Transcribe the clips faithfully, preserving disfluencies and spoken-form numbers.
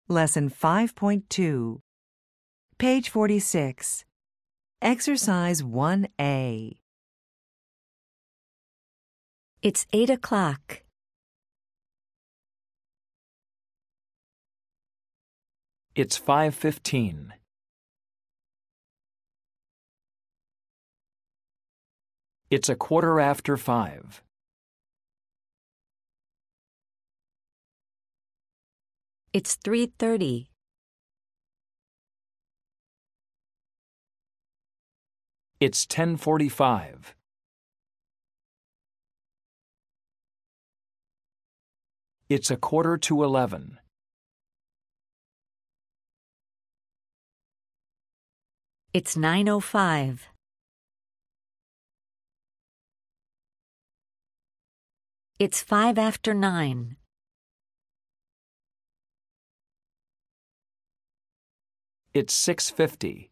Lesson five point two. Page forty-six. Exercise one A. It's eight o'clock. It's five fifteen. It's a quarter after five. It's three thirty. It's ten forty-five. It's a quarter to eleven. It's nine oh five. It's five after nine. It's six fifty.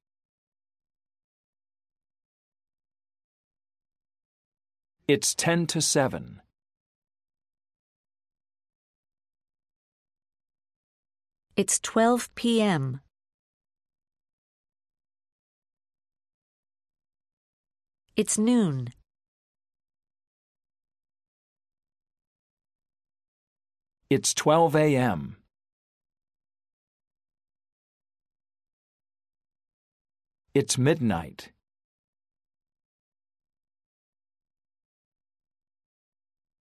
It's ten to seven. It's twelve p m It's noon. It's twelve a m It's midnight.